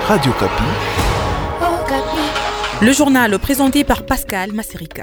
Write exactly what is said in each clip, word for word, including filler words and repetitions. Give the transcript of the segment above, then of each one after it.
Radio Kapi. Le journal présenté par Pascal Masserica.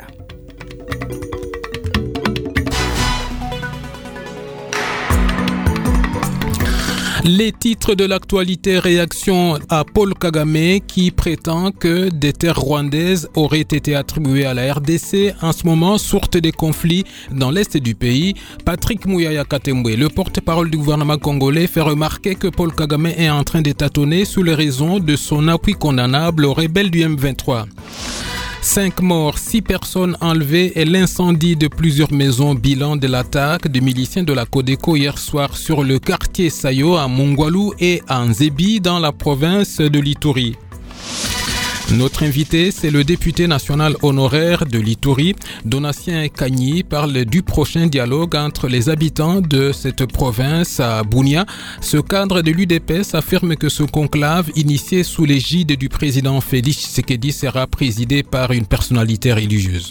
Les titres de l'actualité, réaction à Paul Kagame qui prétend que des terres rwandaises auraient été attribuées à la R D C. En ce moment, sortent des conflits dans l'est du pays. Patrick Muyaya Katembwe, le porte-parole du gouvernement congolais, fait remarquer que Paul Kagame est en train de tâtonner sous les raisons de son appui condamnable aux rebelles du M vingt-trois. Cinq morts, six personnes enlevées et l'incendie de plusieurs maisons, bilan de l'attaque de miliciens de la Codeco hier soir sur le quartier Sayo à Mongwalu et à Nzebi dans la province de l'Ituri. Notre invité, c'est le député national honoraire de l'Ituri, Donatien Kagny, parle du prochain dialogue entre les habitants de cette province à Bunia. Ce cadre de l'U D P S affirme que ce conclave, initié sous l'égide du président Félix Tshisekedi, sera présidé par une personnalité religieuse.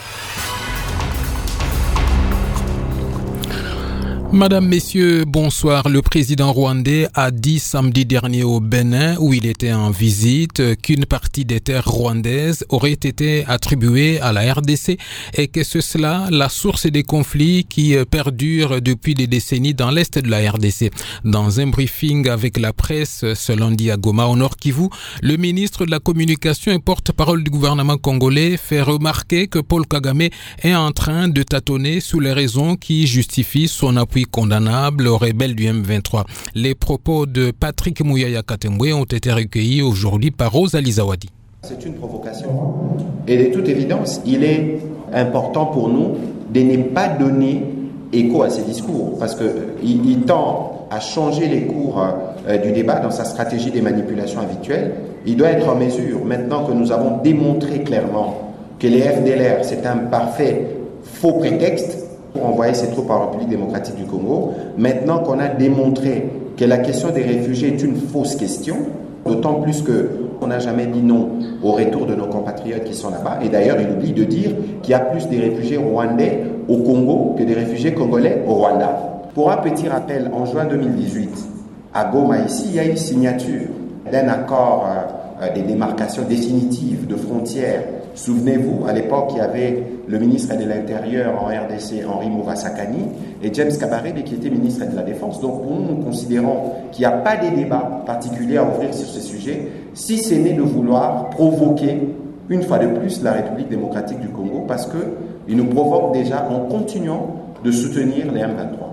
Madame, Messieurs, bonsoir. Le président rwandais a dit samedi dernier au Bénin, où il était en visite, qu'une partie des terres rwandaises aurait été attribuée à la R D C et que c'est cela la source des conflits qui perdurent depuis des décennies dans l'est de la R D C. Dans un briefing avec la presse ce lundi à Goma, au Nord Kivu, le ministre de la Communication et porte-parole du gouvernement congolais fait remarquer que Paul Kagame est en train de tâtonner sous les raisons qui justifient son appui condamnable aux rebelles du M vingt-trois. Les propos de Patrick Muyaya Katembwe ont été recueillis aujourd'hui par Rosalie Zawadi. C'est une provocation. Et de toute évidence, il est important pour nous de ne pas donner écho à ces discours parce qu'il il tend à changer les cours euh, du débat dans sa stratégie des manipulations habituelles. Il doit être en mesure, maintenant que nous avons démontré clairement que les F D L R, c'est un parfait faux prétexte pour envoyer ses troupes en République démocratique du Congo. Maintenant qu'on a démontré que la question des réfugiés est une fausse question, d'autant plus qu'on n'a jamais dit non au retour de nos compatriotes qui sont là-bas. Et d'ailleurs, il oublie de dire qu'il y a plus de réfugiés rwandais au Congo que des réfugiés congolais au Rwanda. Pour un petit rappel, en juin deux mille dix-huit, à Goma, ici, il y a eu signature d'un accord euh, des démarcations définitives de frontières. Souvenez-vous, à l'époque, il y avait le ministre de l'Intérieur en R D C, Henri Moura-Sakani, et James Kabarebe, qui était ministre de la Défense. Donc, pour nous, nous considérons qu'il n'y a pas de débat particulier à ouvrir sur ce sujet, si ce n'est de vouloir provoquer, une fois de plus, la République démocratique du Congo, parce qu'il nous provoque déjà en continuant de soutenir les M vingt-trois.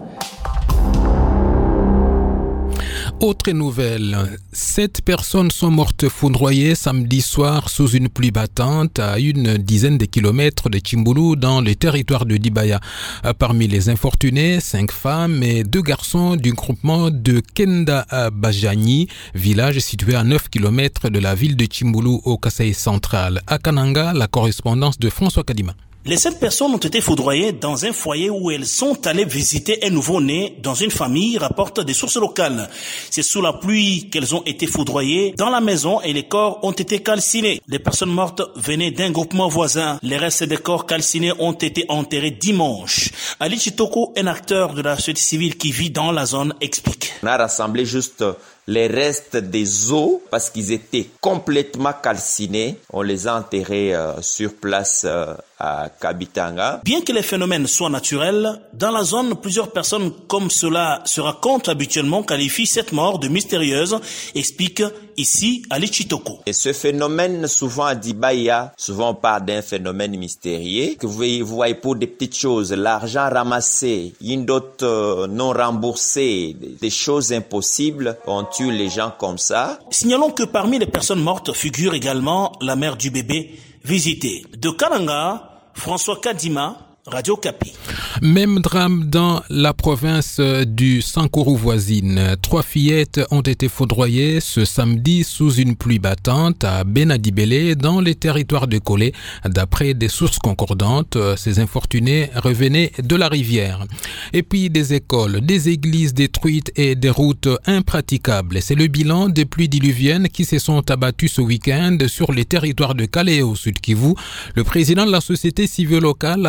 Autre nouvelle, sept personnes sont mortes foudroyées samedi soir sous une pluie battante à une dizaine de kilomètres de Chimbulu dans le territoire de Dibaya. Parmi les infortunés, cinq femmes et deux garçons du groupement de Kenda Bajani, village situé à neuf kilomètres de la ville de Chimbulu au Kasaï central. À Kananga, la correspondance de François Kadima. Les sept personnes ont été foudroyées dans un foyer où elles sont allées visiter un nouveau-né dans une famille, rapportent des sources locales. C'est sous la pluie qu'elles ont été foudroyées dans la maison et les corps ont été calcinés. Les personnes mortes venaient d'un groupement voisin. Les restes des corps calcinés ont été enterrés dimanche. Ali Chitoko, un acteur de la société civile qui vit dans la zone, explique. On a rassemblé juste les restes des os parce qu'ils étaient complètement calcinés. On les a enterrés euh, sur place euh, à Kabitanga. Bien que les phénomènes soient naturels, dans la zone, plusieurs personnes comme cela se racontent habituellement qualifient cette mort de mystérieuse, explique ici Ali Chitoko. Et ce phénomène, souvent à Dibaya, souvent on parle d'un phénomène mystérieux, que vous voyez, vous voyez pour des petites choses, l'argent ramassé, une dot euh, non remboursée, des choses impossibles, on tue les gens comme ça. Signalons que parmi les personnes mortes figure également la mère du bébé visité. De Kananga, François Kadima, Radio Kapi. Même drame dans la province du Sankuru voisine. Trois fillettes ont été foudroyées ce samedi sous une pluie battante à Benadibele dans les territoires de Kolé. D'après des sources concordantes, ces infortunés revenaient de la rivière. Et puis des écoles, des églises détruites et des routes impraticables. C'est le bilan des pluies diluviennes qui se sont abattues ce week-end sur les territoires de Calais au Sud Kivu. Le président de la société civile locale appelle les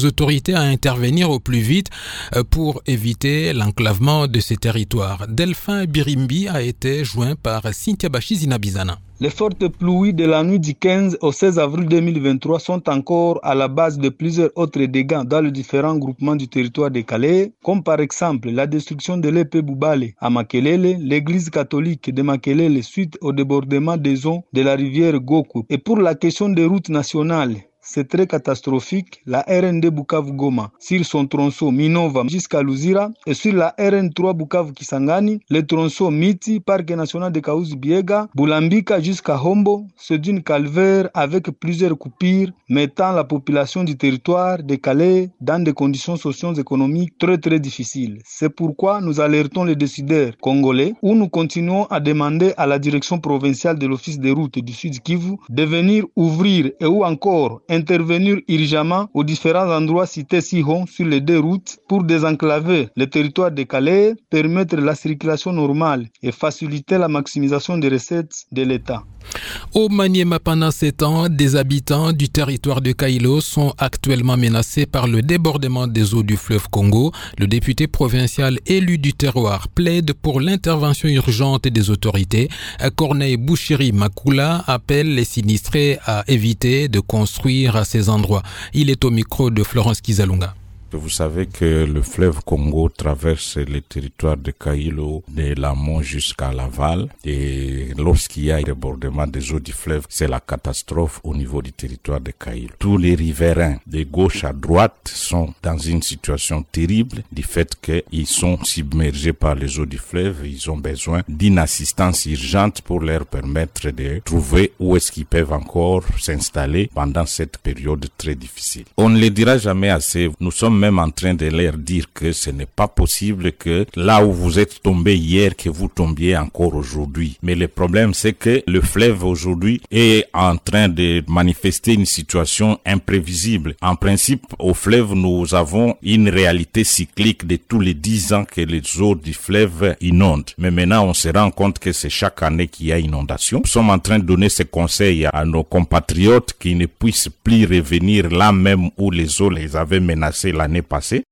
autorités à intervenir au plus vite pour éviter l'enclavement de ces territoires. Delphin Birimbi a été joint par Cynthia Bachi-Zinabizana. Les fortes pluies de la nuit du quinze au seize avril deux mille vingt-trois sont encore à la base de plusieurs autres dégâts dans les différents groupements du territoire de Calais, comme par exemple la destruction de l'E P Boubale à Makelele, l'église catholique de Makelele suite au débordement des eaux de la rivière Goku. Et pour la question des routes nationales, c'est très catastrophique. La R N D Bukavu-Goma, sur son tronçon Minova jusqu'à Luzira, et sur la R N trois Bukavu-Kisangani, le tronçon Miti, Parc national de Kaouzi-Biega, Boulambika jusqu'à Hombo, c'est d'une calvaire avec plusieurs coupures, mettant la population du territoire de Calais dans des conditions socio-économiques très très difficiles. C'est pourquoi nous alertons les décideurs congolais, où nous continuons à demander à la direction provinciale de l'Office des routes du Sud Kivu de venir ouvrir et ou encore intervenir urgemment aux différents endroits cités ci-haut sur les deux routes pour désenclaver le territoire de Calais, permettre la circulation normale et faciliter la maximisation des recettes de l'État. Au Maniema, pendant sept ans, des habitants du territoire de Kailo sont actuellement menacés par le débordement des eaux du fleuve Congo. Le député provincial élu du terroir plaide pour l'intervention urgente des autorités. Corneille Bouchiri Makula appelle les sinistrés à éviter de construire à ces endroits. Il est au micro de Florence Kizalunga. Vous savez que le fleuve Congo traverse les territoires de Kailo, de l'amont jusqu'à l'aval. Et lorsqu'il y a un débordement des eaux du fleuve, c'est la catastrophe au niveau du territoire de Kailo. Tous les riverains de gauche à droite sont dans une situation terrible du fait qu'ils sont submergés par les eaux du fleuve. Ils ont besoin d'une assistance urgente pour leur permettre de trouver où est-ce qu'ils peuvent encore s'installer pendant cette période très difficile. On ne le dira jamais assez. Nous sommes même en train de leur dire que ce n'est pas possible que là où vous êtes tombé hier, que vous tombiez encore aujourd'hui. Mais le problème, c'est que le fleuve aujourd'hui est en train de manifester une situation imprévisible. En principe, au fleuve, nous avons une réalité cyclique de tous les dix ans que les eaux du fleuve inondent. Mais maintenant, on se rend compte que c'est chaque année qu'il y a inondation. Nous sommes en train de donner ces conseils à nos compatriotes qui ne puissent plus revenir là même où les eaux les avaient menacés l'année passé.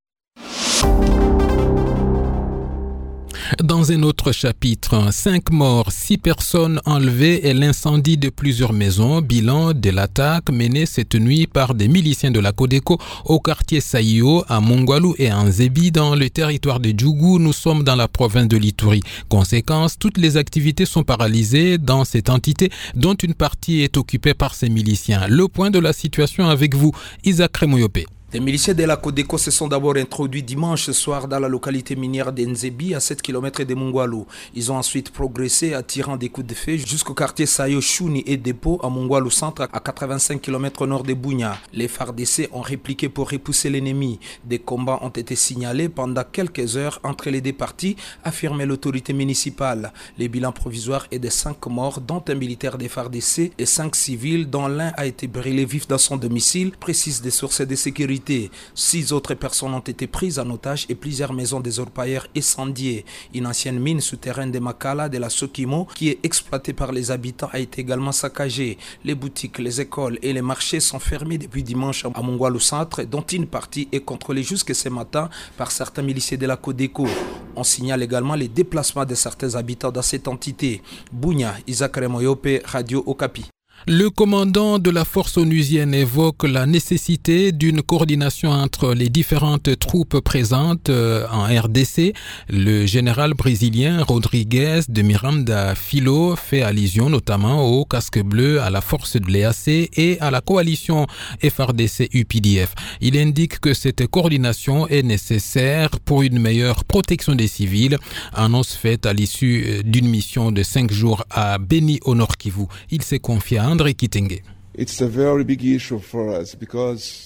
Dans un autre chapitre, cinq morts, six personnes enlevées et l'incendie de plusieurs maisons. Bilan de l'attaque menée cette nuit par des miliciens de la Codeco au quartier Saïo, à Mongwalu et à Nzebi dans le territoire de Djougou. Nous sommes dans la province de l'Ituri. Conséquence, toutes les activités sont paralysées dans cette entité dont une partie est occupée par ces miliciens. Le point de la situation avec vous, Isaac Remoyope. Des miliciens de la Codeco se sont d'abord introduits dimanche soir dans la localité minière d'Nzebi à sept kilomètres de Mongwalu. Ils ont ensuite progressé à tirant des coups de feu jusqu'au quartier Sayo Chouni et Dépôt à Mongwalu centre à quatre-vingt-cinq kilomètres au nord de Bunia. Les F A R D C ont répliqué pour repousser l'ennemi. Des combats ont été signalés pendant quelques heures entre les deux parties, affirmait l'autorité municipale. Le bilan provisoire est de cinq morts, dont un militaire des F A R D C et cinq civils, dont l'un a été brûlé vif dans son domicile, précisent des sources de sécurité. Six autres personnes ont été prises en otage et plusieurs maisons des orpailleurs incendiées. Une ancienne mine souterraine de Makala de la Sokimo qui est exploitée par les habitants a été également saccagée. Les boutiques, les écoles et les marchés sont fermés depuis dimanche à Mongwalu centre, dont une partie est contrôlée jusque ce matin par certains miliciens de la Codeco. On signale également les déplacements de certains habitants dans cette entité. Bunia, Isaac Remoyope, Radio Okapi. Le commandant de la force onusienne évoque la nécessité d'une coordination entre les différentes troupes présentes en R D C. Le général brésilien Rodrigues de Miranda Filo fait allusion notamment au casque bleu, à la force de l'E A C et à la coalition F R D C U P D F. Il indique que cette coordination est nécessaire pour une meilleure protection des civils. Annonce faite à l'issue d'une mission de cinq jours à Beni au Nord Kivu. Il s'est confié à André Kitenge. It's a very big issue for us because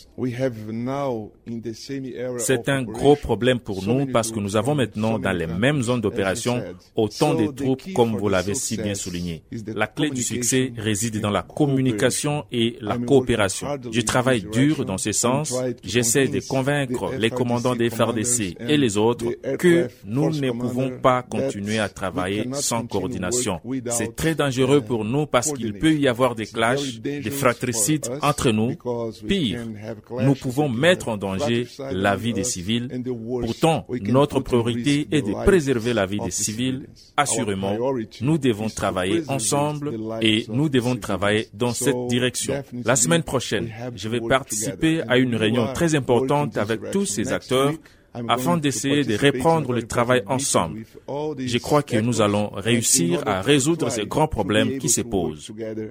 c'est un gros problème pour nous parce que nous avons maintenant dans les mêmes zones d'opération autant de troupes comme vous l'avez si bien souligné. La clé du succès réside dans la communication et la coopération. Je travaille dur dans ce sens. J'essaie de convaincre les commandants des F R D C et les autres que nous ne pouvons pas continuer à travailler sans coordination. C'est très dangereux pour nous parce qu'il peut y avoir des clashs, des fratricide entre nous. Pire, nous pouvons mettre en danger la vie des civils. Pourtant, notre priorité est de préserver la vie des civils. Assurément, nous devons travailler ensemble et nous devons travailler dans cette direction. La semaine prochaine, je vais participer à une réunion très importante avec tous ces acteurs afin d'essayer de reprendre le travail ensemble. Je crois que nous allons réussir à résoudre ces grands problèmes qui se posent.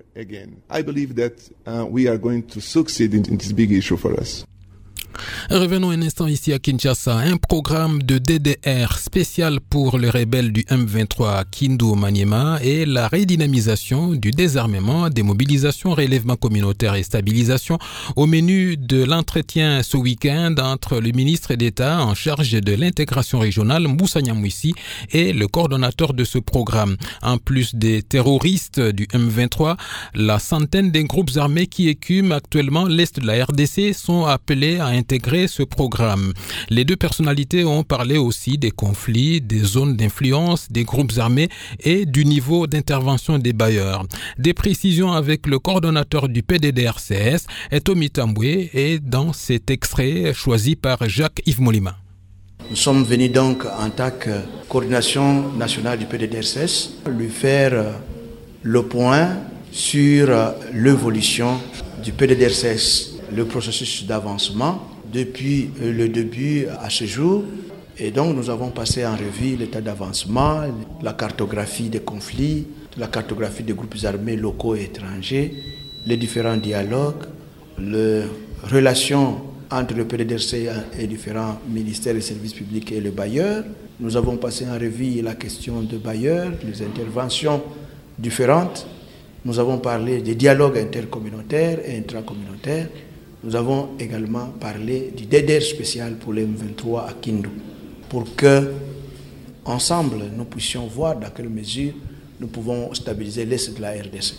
Revenons un instant ici à Kinshasa. Un programme de D D R spécial pour les rebelles du M vingt-trois à Kindu Maniema et la redynamisation du désarmement, démobilisation, relèvement communautaire et stabilisation au menu de l'entretien ce week-end entre le ministre d'État en charge de l'intégration régionale Moussa Nyamwisi et le coordonnateur de ce programme. En plus des terroristes du M vingt-trois, la centaine des groupes armés qui écument actuellement l'est de la R D C sont appelés à intégrer ce programme. Les deux personnalités ont parlé aussi des conflits, des zones d'influence, des groupes armés et du niveau d'intervention des bailleurs. Des précisions avec le coordonnateur du P D D R C S, Etomi Tamboué, et dans cet extrait choisi par Jacques-Yves Molima. Nous sommes venus donc en tant que coordination nationale du P D D R C S lui faire le point sur l'évolution du P D D R C S, le processus d'avancement depuis le début à ce jour. Et donc nous avons passé en revue l'état d'avancement, la cartographie des conflits, la cartographie des groupes armés locaux et étrangers, les différents dialogues, les relations entre le P D D R C et les différents ministères et services publics et les bailleurs. Nous avons passé en revue la question des bailleurs, les interventions différentes. Nous avons parlé des dialogues intercommunautaires et intracommunautaires. Nous avons également parlé du D D R spécial pour le M vingt-trois à Kindu, pour que, ensemble, nous puissions voir dans quelle mesure nous pouvons stabiliser l'est de la R D C.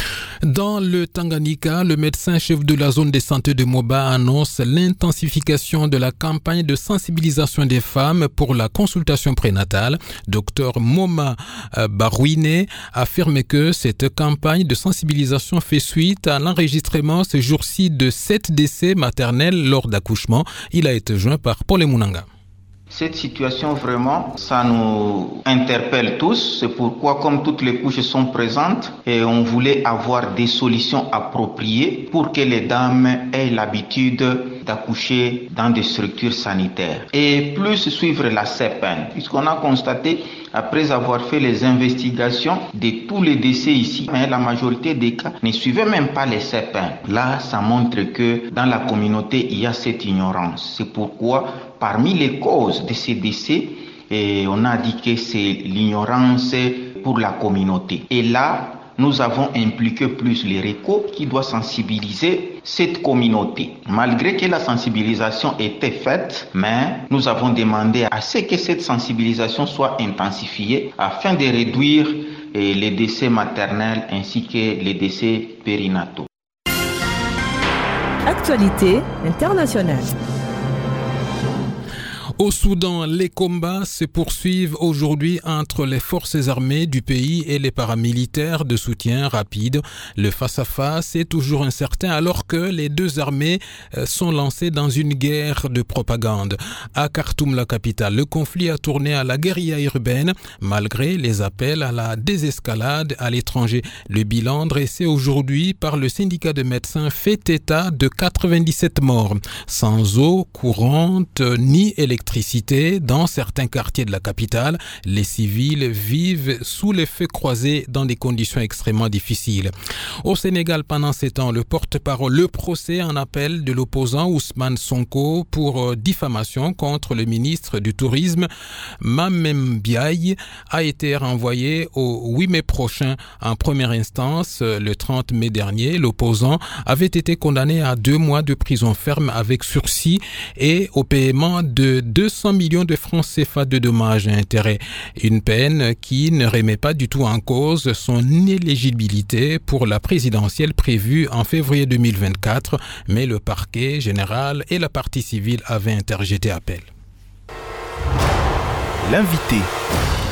Dans le Tanganyika, le médecin-chef de la zone de santé de Moba annonce l'intensification de la campagne de sensibilisation des femmes pour la consultation prénatale. Docteur Moma Barouine affirme que cette campagne de sensibilisation fait suite à l'enregistrement ce jour-ci de sept décès maternels lors d'accouchement. Il a été joint par Paul Mounanga. Cette situation, vraiment, ça nous interpelle tous. C'est pourquoi, comme toutes les couches sont présentes, et on voulait avoir des solutions appropriées pour que les dames aient l'habitude d'accoucher dans des structures sanitaires. Et plus suivre la C P N, puisqu'on a constaté, après avoir fait les investigations de tous les décès ici, mais la majorité des cas ne suivaient même pas les C P N. Là, ça montre que dans la communauté, il y a cette ignorance. C'est pourquoi, parmi les causes de ces décès, et on a dit que c'est l'ignorance pour la communauté. Et là, nous avons impliqué plus les R E C O qui doit sensibiliser cette communauté. Malgré que la sensibilisation était faite, mais nous avons demandé à ce que cette sensibilisation soit intensifiée afin de réduire les décès maternels ainsi que les décès périnataux. Actualité internationale. Au Soudan, les combats se poursuivent aujourd'hui entre les forces armées du pays et les paramilitaires de soutien rapide. Le face-à-face est toujours incertain alors que les deux armées sont lancées dans une guerre de propagande. À Khartoum, la capitale, le conflit a tourné à la guérilla urbaine malgré les appels à la désescalade à l'étranger. Le bilan dressé aujourd'hui par le syndicat de médecins fait état de quatre-vingt-dix-sept morts. Sans eau courante ni électricité dans certains quartiers de la capitale, les civils vivent sous les feux croisés dans des conditions extrêmement difficiles. Au Sénégal, pendant ces temps, le porte-parole, le procès en appel de l'opposant Ousmane Sonko pour diffamation contre le ministre du Tourisme, Mamem Biaye, a été renvoyé au huit mai prochain. En première instance, le trente mai dernier, l'opposant avait été condamné à deux mois de prison ferme avec sursis et au paiement de deux cents millions de francs C F A de dommages et intérêts. Une peine qui ne remet pas du tout en cause son inéligibilité pour la présidentielle prévue en février deux mille vingt-quatre, mais le parquet général et la partie civile avaient interjeté appel. L'invité.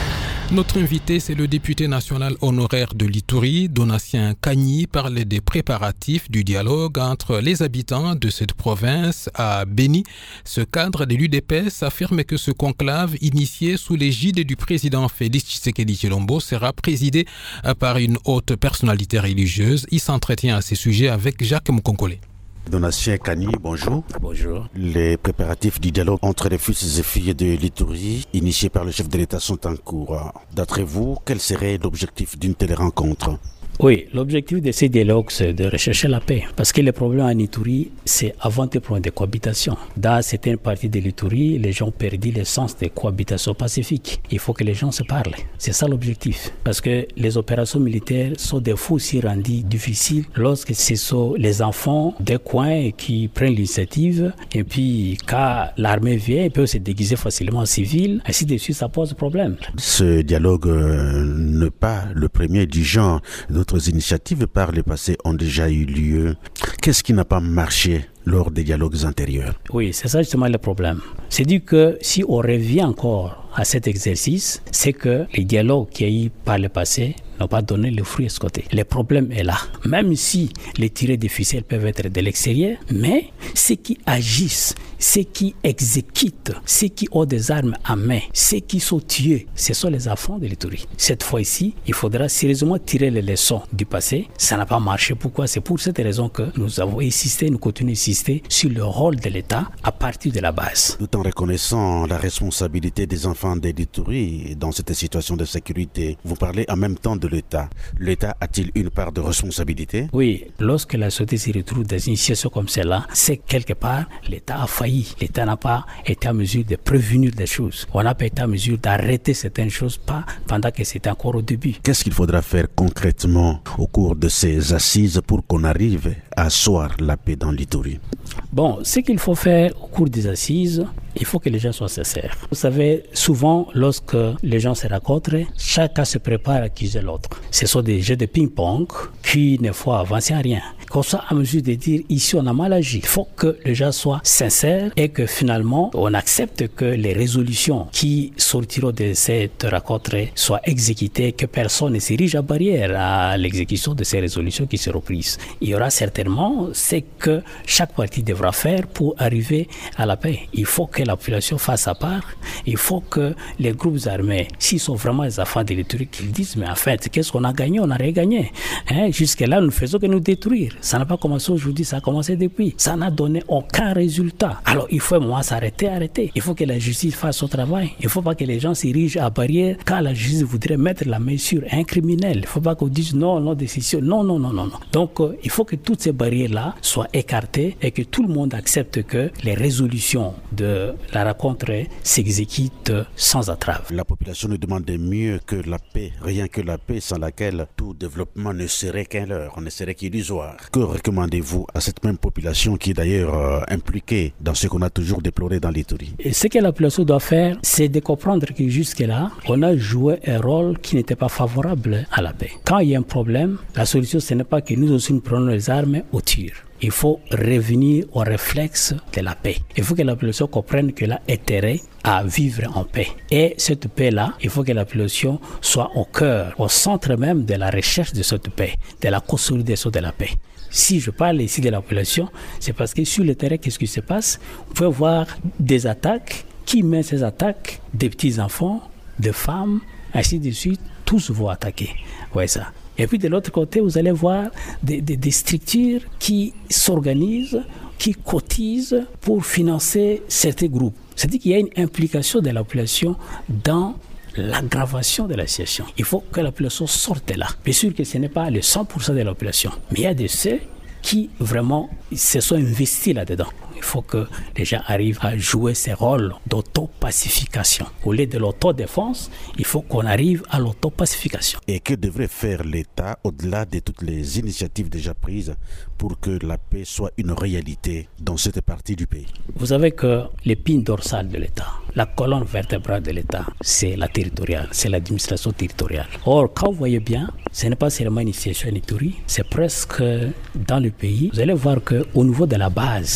Notre invité, c'est le député national honoraire de l'Ituri, Donatien Kagny, parle des préparatifs du dialogue entre les habitants de cette province à Béni. Ce cadre de l'U D P S affirme que ce conclave, initié sous l'égide du président Félix Tshisekedi Tshilombo, sera présidé par une haute personnalité religieuse. Il s'entretient à ces sujets avec Jacques Mkonkole. Donatien Kagny, bonjour. Bonjour. Les préparatifs du dialogue entre les fils et filles de l'Ituri, initiés par le chef de l'État, sont en cours. D'après vous, quel serait l'objectif d'une telle rencontre ? Oui, l'objectif de ces dialogues, c'est de rechercher la paix. Parce que le problème en Ituri, c'est avant des problèmes de cohabitation. Dans certaines parties de l'Ituri, les gens ont perdu le sens de cohabitation pacifique. Il faut que les gens se parlent. C'est ça l'objectif. Parce que les opérations militaires sont des fois aussi rendues difficiles lorsque ce sont les enfants des coins qui prennent l'initiative. Et puis, quand l'armée vient, ils peuvent se déguiser facilement en civil. Ainsi de suite, ça pose problème. Ce dialogue euh, n'est pas le premier du genre. D'autres initiatives par le passé ont déjà eu lieu. Qu'est-ce qui n'a pas marché lors des dialogues antérieurs ? Oui, c'est ça justement le problème. C'est dit que si on revient encore à cet exercice, c'est que les dialogues qu'il y a eu par le passé n'ont pas donné le fruit escompté. Le problème est là. Même si les tirés de ficelles peuvent être de l'extérieur, mais ceux qui agissent, ceux qui exécutent, ceux qui ont des armes à main, ceux qui sont tués, ce sont les enfants de l'Ituri. Cette fois-ci, il faudra sérieusement tirer les leçons du passé. Ça n'a pas marché. Pourquoi ? C'est pour cette raison que nous avons insisté, nous continuons d'insister sur le rôle de l'État à partir de la base. Tout en reconnaissant la responsabilité des enfants de l'Ituri dans cette situation de sécurité, vous parlez en même temps de l'État. L'État a-t-il une part de responsabilité ? Oui, lorsque la société se retrouve dans une situation comme celle-là, c'est quelque part l'État a failli. L'État n'a pas été en mesure de prévenir des choses. On n'a pas été en mesure d'arrêter certaines choses pas pendant que c'était encore au début. Qu'est-ce qu'il faudra faire concrètement au cours de ces assises pour qu'on arrive à asseoir la paix dans l'Ituri ? Bon, ce qu'il faut faire au cours des assises, il faut que les gens soient sincères. Vous savez, souvent, lorsque les gens se rencontrent, chacun se prépare à accuser l'autre. Ce sont des jeux de ping-pong qui ne font avancer à rien. Qu'on soit en mesure de dire, ici on a mal agi. Il faut que les gens soient sincères et que finalement, on accepte que les résolutions qui sortiront de cette rencontre soient exécutées, que personne ne s'érige à barrière à l'exécution de ces résolutions qui seront prises. Il y aura certainement ce que chaque parti devra faire pour arriver à la paix. Il faut que la population fasse sa part. Il faut que les groupes armés, s'ils sont vraiment les enfants de l'Ituri, qu'ils disent, mais en fait, qu'est-ce qu'on a gagné ? On n'a rien gagné. Hein? Jusque-là, nous ne faisons que nous détruire. Ça n'a pas commencé aujourd'hui, ça a commencé depuis. Ça n'a donné aucun résultat. Alors, il faut, moi, s'arrêter, arrêter. Il faut que la justice fasse son travail. Il ne faut pas que les gens s'érigent à barrière quand la justice voudrait mettre la main sur un criminel. Il ne faut pas qu'on dise non, non, décision. Non, non, non, non, non. Donc, euh, il faut que toutes ces barrières-là soient écartées et que tout le monde accepte que les résolutions de la rencontre s'exécutent sans entrave. La population nous demande mieux que la paix, rien que la paix sans laquelle tout développement ne serait qu'un leurre, ne serait qu'illusoire. Que recommandez-vous à cette même population qui est d'ailleurs euh, impliquée dans ce qu'on a toujours déploré dans l'Ituri ? Et ce que la population doit faire, c'est de comprendre que jusque-là, on a joué un rôle qui n'était pas favorable à la paix. Quand il y a un problème, la solution, ce n'est pas que nous aussi nous prenons les armes au tir. Il faut revenir au réflexe de la paix. Il faut que la population comprenne qu'elle a intérêt à vivre en paix. Et cette paix-là, il faut que la population soit au cœur, au centre même de la recherche de cette paix, de la consolidation de la paix. Si je parle ici de la population, c'est parce que sur le terrain, qu'est-ce qui se passe ? Vous pouvez voir des attaques. Qui met ces attaques ? Des petits-enfants, des femmes, ainsi de suite. Tous vont attaquer. Ouais, ça. Et puis de l'autre côté, vous allez voir des, des, des structures qui s'organisent, qui cotisent pour financer certains groupes. C'est-à-dire qu'il y a une implication de la population dans l'aggravation de la situation. Il faut que la population sorte là. Bien sûr que ce n'est pas le cent pour cent de la population, mais il y a de ceux qui vraiment se sont investis là-dedans. Il faut que les gens arrivent à jouer ces rôles d'auto-pacification. Au lieu de l'autodéfense, il faut qu'on arrive à l'auto-pacification. Et que devrait faire l'État au-delà de toutes les initiatives déjà prises pour que la paix soit une réalité dans cette partie du pays? Vous savez que l'épine dorsale de l'État, la colonne vertébrale de l'État, c'est la territoriale, c'est l'administration territoriale. Or, quand vous voyez bien, ce n'est pas seulement une situation en Ituri, c'est presque dans le pays. Vous allez voir qu'au niveau de la base, l'auto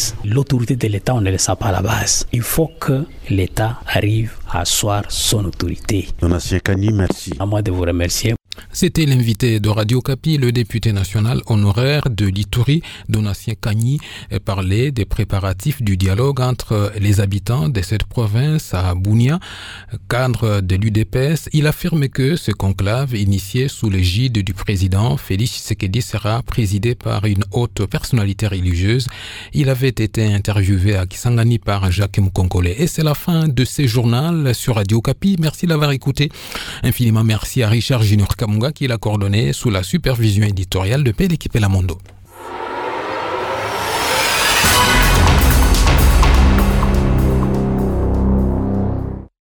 l'autorité de l'État, on ne le sent pas à la base. Il faut que l'État arrive à asseoir son autorité. Donatien Kani, merci. À moi de vous remercier. C'était l'invité de Radio Kapi, le député national honoraire de l'Ituri, Donatien Kani, parlait des préparatifs du dialogue entre les habitants de cette province à Bunia, cadre de l'U D P S. Il affirme que ce conclave, initié sous l'égide du président Félix Tshisekedi, sera présidé par une haute personnalité religieuse. Il avait été interviewé à Kisangani par Jacques Mkonkole. Et c'est la fin de ce journal sur Radio Kapi. Merci d'avoir écouté. Infiniment merci à Richard Junior Kamunga qui l'a coordonné sous la supervision éditoriale de P. L'équipe Lamondo.